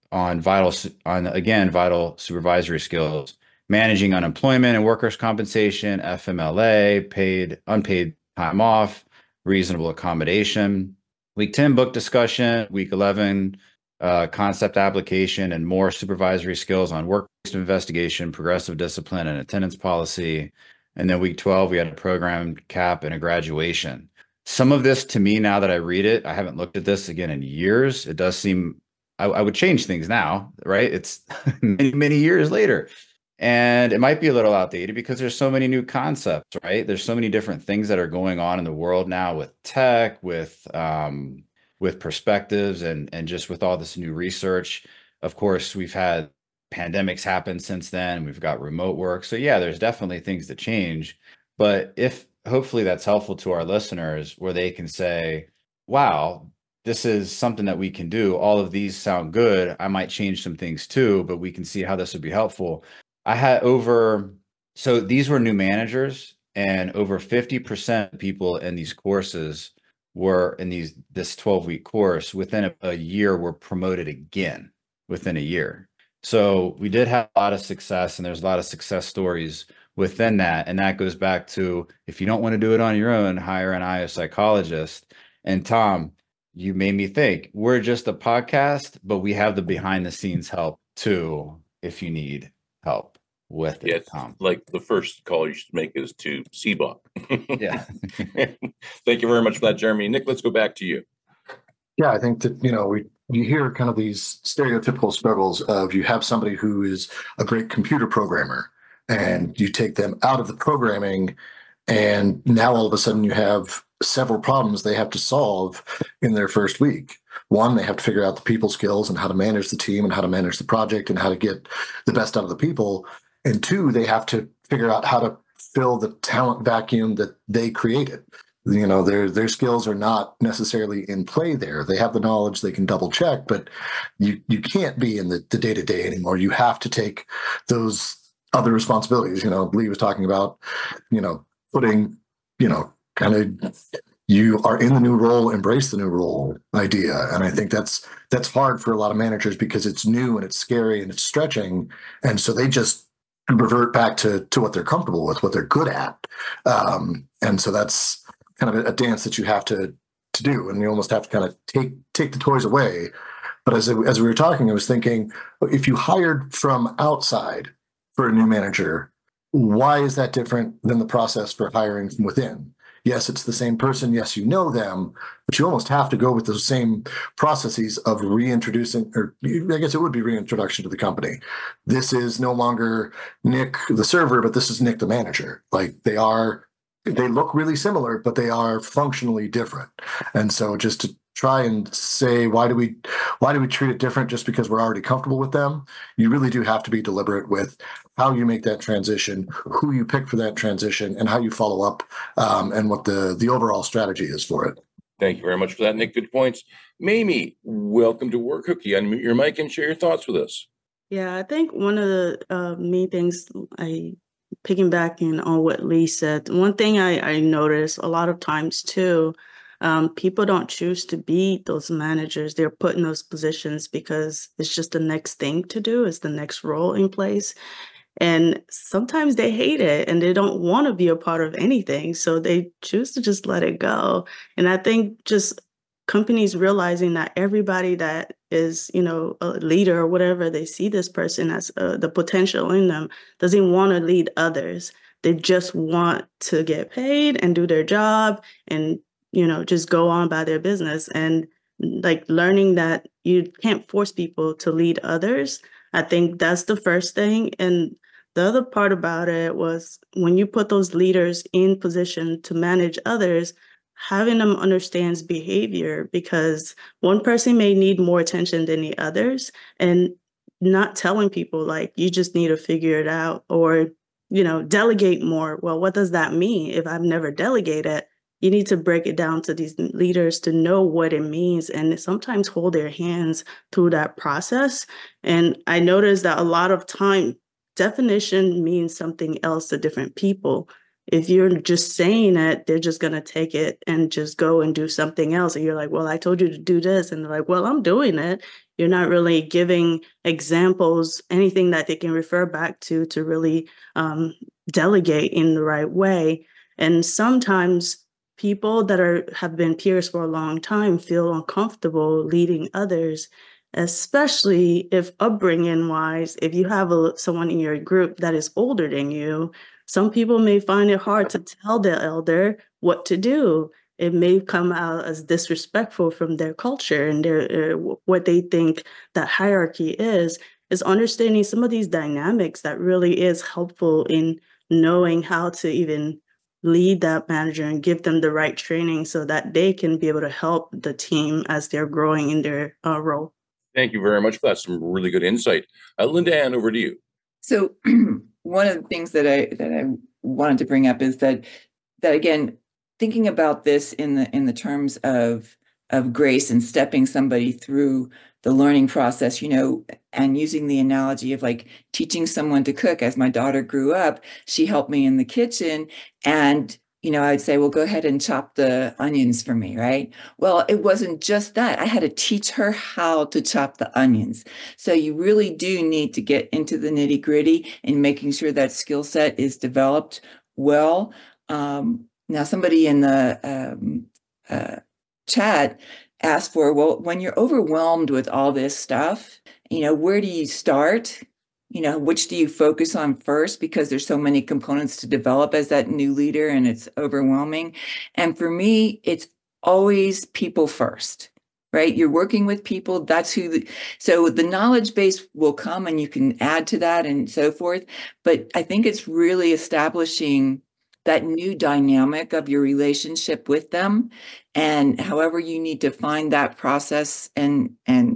on vital supervisory skills, managing unemployment and workers' compensation, FMLA, unpaid time off, reasonable accommodation. Week 10, book discussion. Week 11, concept application and more supervisory skills on work-based investigation, progressive discipline, and attendance policy. And then week 12, we had a program cap and a graduation. Some of this, to me, now that I read it, I haven't looked at this again in years. It does seem I would change things now, right? It's many, many years later. And it might be a little outdated because there's so many new concepts, right? There's so many different things that are going on in the world now with tech, with perspectives, and just with all this new research. Of course, we've had pandemics happen since then. We've got remote work. So yeah, there's definitely things that change. But if hopefully that's helpful to our listeners, where they can say, wow, this is something that we can do. All of these sound good. I might change some things too, but we can see how this would be helpful. So these were new managers, and over 50% of people in these courses were in this 12-week course within a year were promoted again within a year. So we did have a lot of success, and there's a lot of success stories within that. And that goes back to, if you don't want to do it on your own, hire an IO psychologist. And Tom, you made me think, we're just a podcast, but we have the behind the scenes help too, if you need help with it, Tom. Like the first call you should make is to CBOC. Yeah. Thank you very much for that, Jeremy. Nick, let's go back to you. Yeah, I think that, you hear kind of these stereotypical struggles of, you have somebody who is a great computer programmer and you take them out of the programming, and now all of a sudden you have several problems they have to solve in their first week. One, they have to figure out the people skills and how to manage the team and how to manage the project and how to get the best out of the people. And two, they have to figure out how to fill the talent vacuum that they created. Their skills are not necessarily in play there. They have the knowledge, they can double check, but you can't be in the day-to-day anymore. You have to take those other responsibilities. Lee was talking about, putting, kind of, you are in the new role, embrace the new role idea. And I think that's hard for a lot of managers because it's new and it's scary and it's stretching. And so they just revert back to what they're comfortable with, what they're good at. And so that's kind of a dance that you have to do. And you almost have to kind of take the toys away. But as we were talking, I was thinking, if you hired from outside for a new manager, why is that different than the process for hiring from within? Yes, it's the same person. Yes, you know them, but you almost have to go with those same processes of reintroducing, or I guess it would be reintroduction to the company. This is no longer Nick, the server, but this is Nick, the manager. Like they look really similar, but they are functionally different. And so just to try and say, why do we treat it different just because we're already comfortable with them? You really do have to be deliberate with how you make that transition, who you pick for that transition, and how you follow up, and what the overall strategy is for it. Thank you very much for that, Nick. Good points. Mamie, welcome to Work Cookie. Unmute your mic and share your thoughts with us. Yeah, I think one of the main things, piggybacking on what Lee said, one thing I notice a lot of times too, people don't choose to be those managers. They're put in those positions because it's just the next thing to do. It's the next role in place. And sometimes they hate it and they don't want to be a part of anything. So they choose to just let it go. And I think just companies realizing that everybody that is, a leader or whatever, they see this person as the potential in them, doesn't want to lead others. They just want to get paid and do their job and, just go on by their business. And like learning that you can't force people to lead others. I think that's the first thing. And the other part about it was when you put those leaders in position to manage others, having them understand behavior, because one person may need more attention than the others, and not telling people like, you just need to figure it out or, delegate more. Well, what does that mean? If I've never delegated, you need to break it down to these leaders to know what it means and sometimes hold their hands through that process. And I noticed that a lot of time, definition means something else to different people. If you're just saying it, they're just going to take it and just go and do something else. And you're like, well, I told you to do this. And they're like, well, I'm doing it. You're not really giving examples, anything that they can refer back to really delegate in the right way. And sometimes people that have been peers for a long time feel uncomfortable leading others, especially if upbringing wise, if you have someone in your group that is older than you. Some people may find it hard to tell the elder what to do. It may come out as disrespectful from their culture and their what they think that hierarchy is understanding some of these dynamics that really is helpful in knowing how to even lead that manager and give them the right training so that they can be able to help the team as they're growing in their role. Thank you very much for that. Some really good insight. Linda Ann, over to you. So one of the things that I wanted to bring up is that again, thinking about this in the terms of grace and stepping somebody through the learning process, and using the analogy of like teaching someone to cook. As my daughter grew up, she helped me in the kitchen, and I would say, well, go ahead and chop the onions for me, right? Well, it wasn't just that. I had to teach her how to chop the onions. So you really do need to get into the nitty gritty and making sure that skill set is developed well. Now, somebody in the chat asked for, well, when you're overwhelmed with all this stuff, where do you start? Which do you focus on first? Because there's so many components to develop as that new leader and it's overwhelming. And for me, it's always people first, right? You're working with people. That's so the knowledge base will come and you can add to that and so forth. But I think it's really establishing that new dynamic of your relationship with them. And however you need to find that process and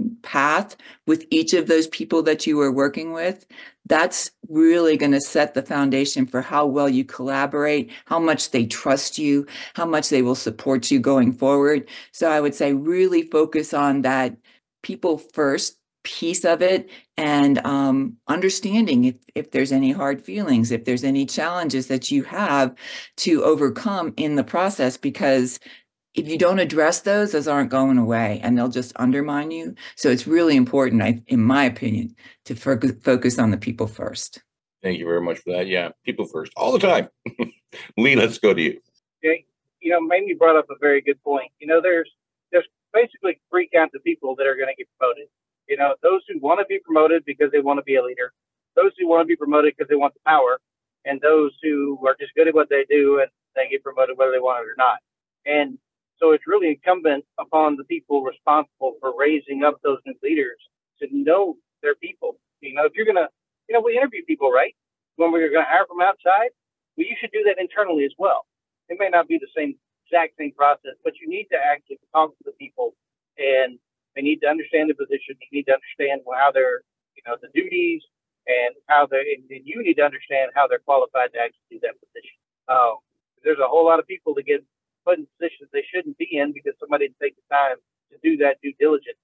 path with each of those people that you are working with, that's really going to set the foundation for how well you collaborate, how much they trust you, how much they will support you going forward. So I would say really focus on that people first piece of it, and understanding if there's any hard feelings, if there's any challenges that you have to overcome in the process, because if you don't address those aren't going away and they'll just undermine you. So it's really important, in my opinion, to focus on the people first. Thank you very much for that. Yeah, people first, all the time. Lee, let's go to you. Okay. Mamie brought up a very good point. There's basically three kinds of people that are going to get promoted. Those who want to be promoted because they want to be a leader, those who want to be promoted because they want the power, and those who are just good at what they do and they get promoted whether they want it or not. And so it's really incumbent upon the people responsible for raising up those new leaders to know their people. If you're going to, we interview people, right? When we're going to hire from outside, well, you should do that internally as well. It may not be the exact same process, but you need to actually talk to the people, and they need to understand the position. You need to understand how they're, the duties, and and you need to understand how they're qualified to actually do that position. There's a whole lot of people that get put in positions they shouldn't be in because somebody didn't take the time to do that due diligence.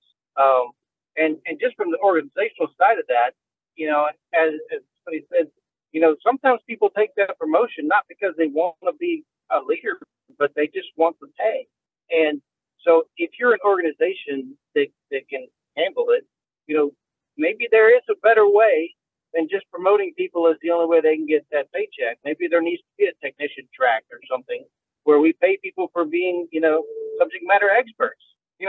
And just from the organizational side of that, as somebody said, sometimes people take that promotion not because they want to be a leader, but they just want the pay. And so if you're an organization that can handle it, maybe there is a better way than just promoting people as the only way they can get that paycheck. Maybe there needs to be a technician track or something where we pay people for being, subject matter experts.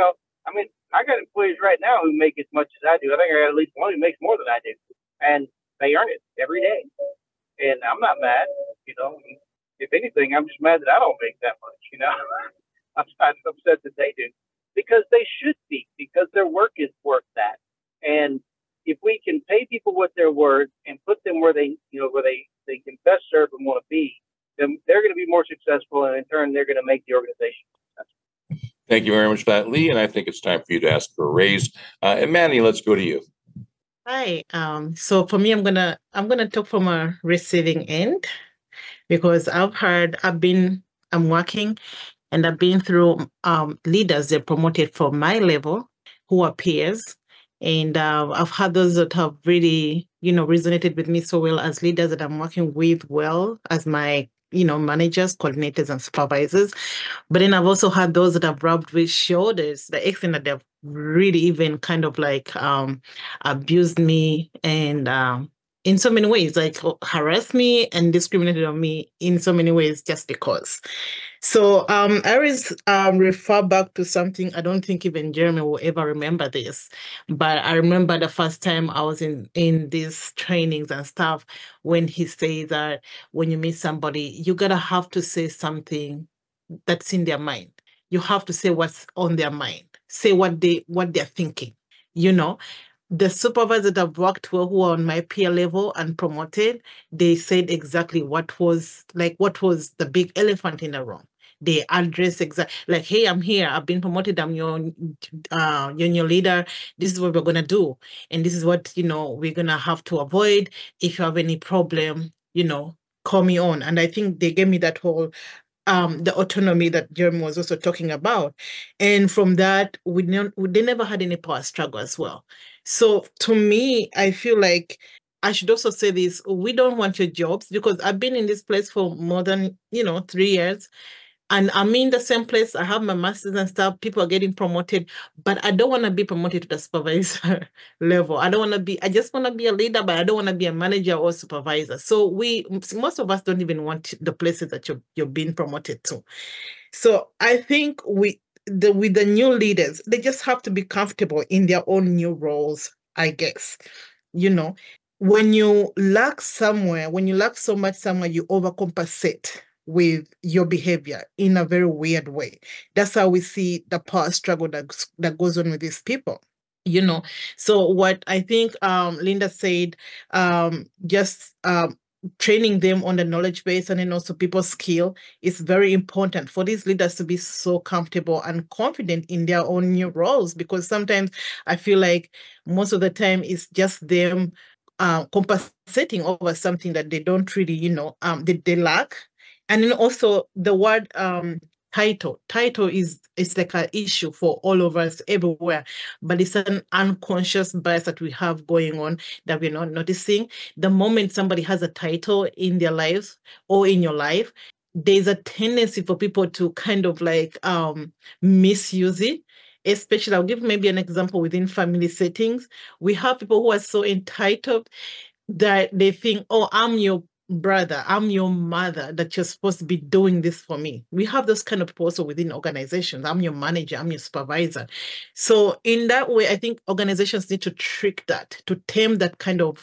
I got employees right now who make as much as I do. I think I got at least one who makes more than I do, and they earn it every day. And I'm not mad, If anything, I'm just mad that I don't make that much, I'm not upset that they do, because they should be, because their work is worth that. And if we can pay people what they're worth and put them where they can best serve and want to be, then they're going to be more successful, and in turn, they're going to make the organization successful. Thank you very much for that, Lee. And I think it's time for you to ask for a raise. And Manny, let's go to you. Hi. So for me, I'm gonna talk from a receiving end, because I'm working, and I've been through leaders that promoted from my level who are peers. And I've had those that have really, resonated with me so well as leaders that I'm working with well as my, managers, coordinators, and supervisors. But then I've also had those that have rubbed with shoulders, the extent that they've really even kind of like abused me and in so many ways, like harassed me and discriminated on me in so many ways just because. So I always refer back to something. I don't think even Jeremy will ever remember this, but I remember the first time I was in these trainings and stuff when he said that when you meet somebody, you gotta have to say something that's in their mind. You have to say what's on their mind. Say what they're thinking. You know, the supervisors that I've worked with who are on my peer level and promoted, they said exactly what was the big elephant in the room. They address exactly like, hey, I'm here. I've been promoted. I'm your union leader. This is what we're gonna do, and this is what we're gonna have to avoid. If you have any problem, call me on. And I think they gave me that whole the autonomy that Jeremy was also talking about. And from that, they never had any power struggle as well. So to me, I feel like I should also say this, we don't want your jobs, because I've been in this place for more than, 3 years. And I'm in the same place. I have my masters and stuff. People are getting promoted, but I don't want to be promoted to the supervisor level. I just want to be a leader, but I don't want to be a manager or supervisor. So most of us don't even want the places that you're being promoted to. So I think with the new leaders, they just have to be comfortable in their own new roles, I guess. When you lack somewhere, when you lack so much somewhere, you overcompensate with your behavior in a very weird way. That's how we see the power struggle that goes on with these people. So what I think Linda said, just training them on the knowledge base and then also people's skill is very important for these leaders to be so comfortable and confident in their own new roles, because sometimes I feel like most of the time it's just them compensating over something that they don't really, they lack. And then also the word title is like an issue for all of us everywhere, but it's an unconscious bias that we have going on that we're not noticing. The moment somebody has a title in their lives or in your life, there's a tendency for people to kind of like misuse it. Especially, I'll give maybe an example within family settings. We have people who are so entitled that they think, oh, I'm your brother, I'm your mother, that you're supposed to be doing this for me. We have those kind of people also within organizations. I'm your manager, I'm your supervisor. So in that way, I think organizations need to trick that, to tame that kind of,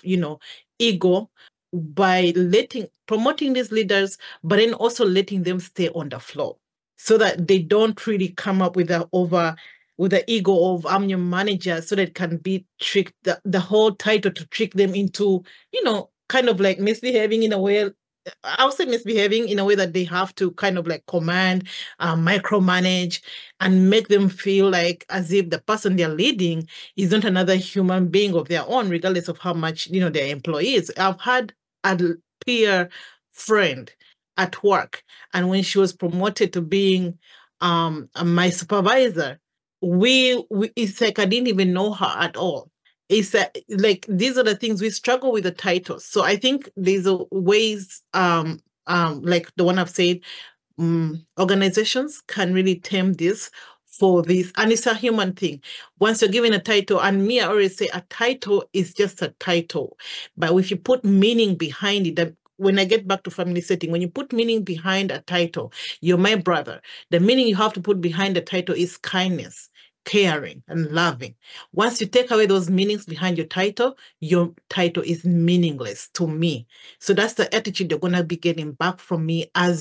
ego by promoting these leaders, but then also letting them stay on the floor so that they don't really come up with the ego of I'm your manager, so that it can be tricked, the whole title to trick them into, kind of like misbehaving in a way. I'll say misbehaving in a way that they have to kind of like command, micromanage, and make them feel like as if the person they're leading is not another human being of their own, regardless of how much, their employees. I've had a peer friend at work, and when she was promoted to being my supervisor, it's like I didn't even know her at all. It's like these are the things we struggle with, the titles. So I think there's ways like the one I've said, organizations can really tame this for this, and it's a human thing. Once you're given a title, and me, I always say a title is just a title, but if you put meaning behind it, when I get back to family setting, when you put meaning behind a title, you're my brother. The meaning you have to put behind the title is kindness, caring, and loving. Once you take away those meanings behind your title is meaningless to me. So that's the attitude you're going to be getting back from me as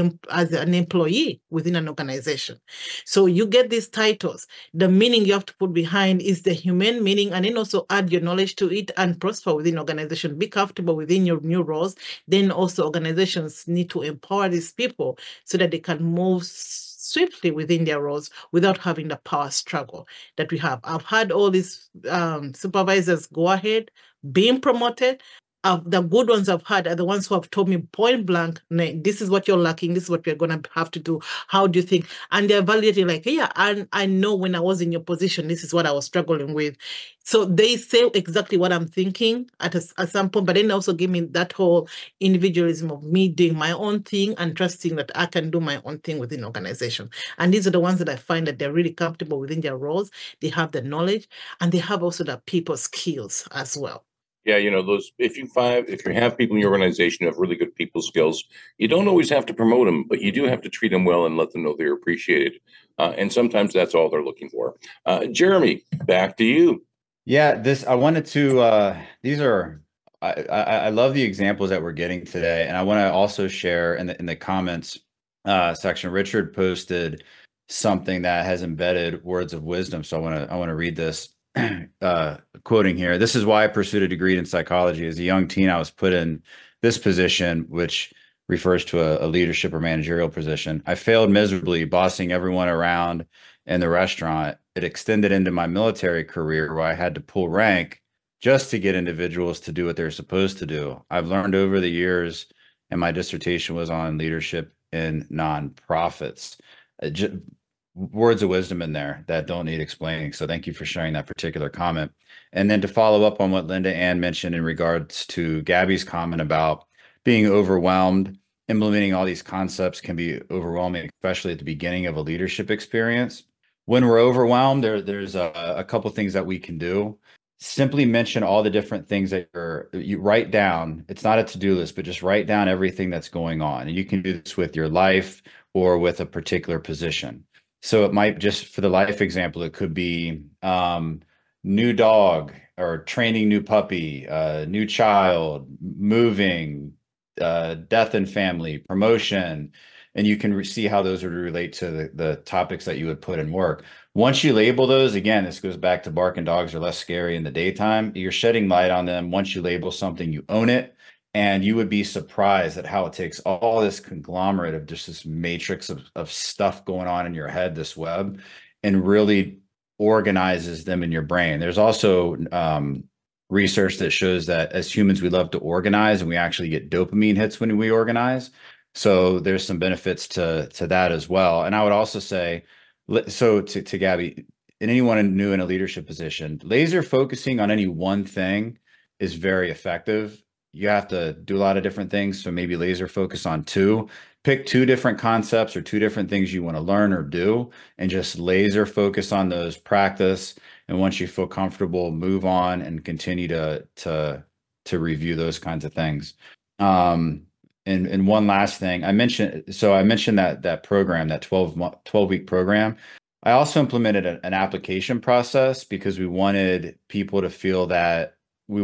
an employee within an organization. So you get these titles. The meaning you have to put behind is the humane meaning, and then also add your knowledge to it and prosper within organization. Be comfortable within your new roles. Then also organizations need to empower these people so that they can move swiftly within their roles without having the power struggle that we have. I've had all these supervisors go ahead, being promoted, the good ones I've had are the ones who have told me point blank, this is what you're lacking. This is what we're going to have to do. How do you think? And they're validating like, yeah, I know when I was in your position, this is what I was struggling with. So they say exactly what I'm thinking at some point, but then also give me that whole individualism of me doing my own thing and trusting that I can do my own thing within the organization. And these are the ones that I find that they're really comfortable within their roles. They have the knowledge and they have also the people skills as well. Yeah, those, if you have people in your organization who have really good people skills, you don't always have to promote them, but you do have to treat them well and let them know they're appreciated. And sometimes that's all they're looking for. Jeremy, back to you. Yeah, I wanted to, I love the examples that we're getting today. And I want to also share in the comments section, Richard posted something that has embedded words of wisdom. So I want to read this. Quoting here, "This is why I pursued a degree in psychology. As a young teen, I was put in this position," which refers to a leadership or managerial position. "I failed miserably, bossing everyone around in the restaurant. It extended into my military career where I had to pull rank just to get individuals to do what they're supposed to do. I've learned over the years," and my dissertation was on leadership in nonprofits. Words of wisdom in there that don't need explaining. So thank you for sharing that particular comment. And then to follow up on what Linda Ann mentioned in regards to Gabby's comment about being overwhelmed, implementing all these concepts can be overwhelming, especially at the beginning of a leadership experience. When we're overwhelmed, there's a couple things that we can do. Simply mention all the different things that you write down. It's not a to-do list, but just write down everything that's going on. And you can do this with your life or with a particular position. So it might, just for the life example, it could be new dog or training new puppy, new child, moving, death in family, promotion, and you can see how those would relate to the topics that you would put in work. Once you label those, again, this goes back to barking dogs are less scary in the daytime. You're shedding light on them. Once you label something, you own it. And you would be surprised at how it takes all this conglomerate of just this matrix of stuff going on in your head, this web, and really organizes them in your brain. There's also research that shows that as humans, we love to organize and we actually get dopamine hits when we organize. So there's some benefits to that as well. And I would also say, so to Gabby, and anyone new in a leadership position, laser focusing on any one thing is very effective. You have to do a lot of different things. So maybe laser focus on two, pick two different concepts or two different things you want to learn or do, and just laser focus on those, practice. And once you feel comfortable, move on and continue to review those kinds of things. And one last thing I mentioned that program, that 12-week program. I also implemented an application process because we wanted people to feel that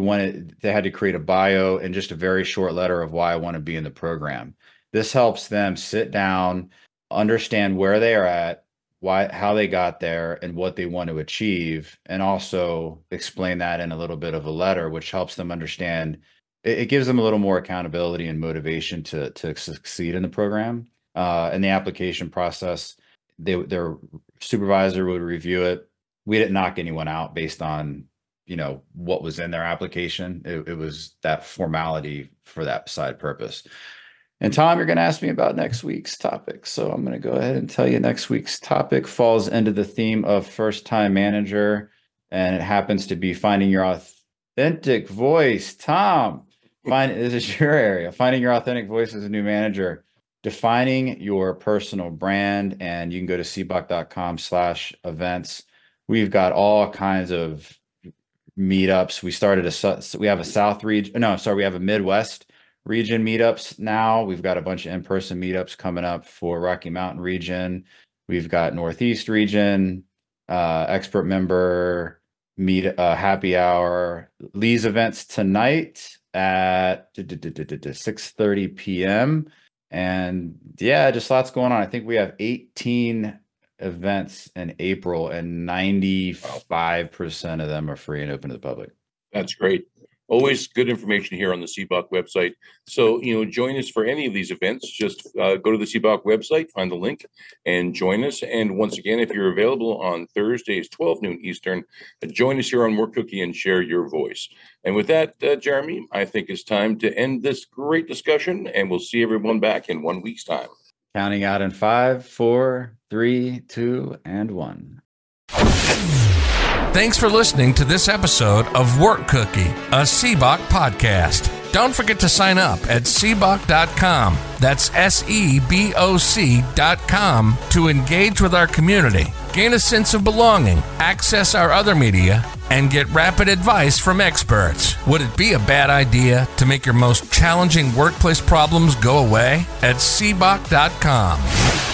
they had to create a bio and just a very short letter of why I want to be in the program. This helps them sit down, understand where they are at, how they got there, and what they want to achieve, and also explain that in a little bit of a letter, which helps them understand. It gives them a little more accountability and motivation to succeed in the program. In the application process, their supervisor would review it. We didn't knock anyone out based on what was in their application. It was that formality for that side purpose. And Tom, you're going to ask me about next week's topic. So I'm going to go ahead and tell you next week's topic falls into the theme of first-time manager, and it happens to be finding your authentic voice. Tom, this is your area. Finding your authentic voice as a new manager, defining your personal brand, and you can go to cboc.com/events. We've got all kinds of meetups. We have a South region. No, sorry, we have a Midwest region meetups now. We've got a bunch of in-person meetups coming up for Rocky Mountain region. We've got Northeast region, expert member happy hour. Lee's events tonight at 6:30 p.m. And yeah, just lots going on. I think we have 18 events in April, and 95% of them are free and open to the public. That's great. Always good information here on the CBOC website. So, join us for any of these events. Just go to the CBOC website, find the link, and join us. And once again, if you're available on Thursdays, 12 noon Eastern, join us here on Work Cookie and share your voice. And with that, Jeremy, I think it's time to end this great discussion, and we'll see everyone back in 1 week's time. Counting out in 5, 4, 3, 2, and 1. Thanks for listening to this episode of Work Cookie, a CBOC podcast. Don't forget to sign up at cboc.com. That's SEBOC.com to engage with our community, gain a sense of belonging, access our other media, and get rapid advice from experts. Would it be a bad idea to make your most challenging workplace problems go away? At cboc.com.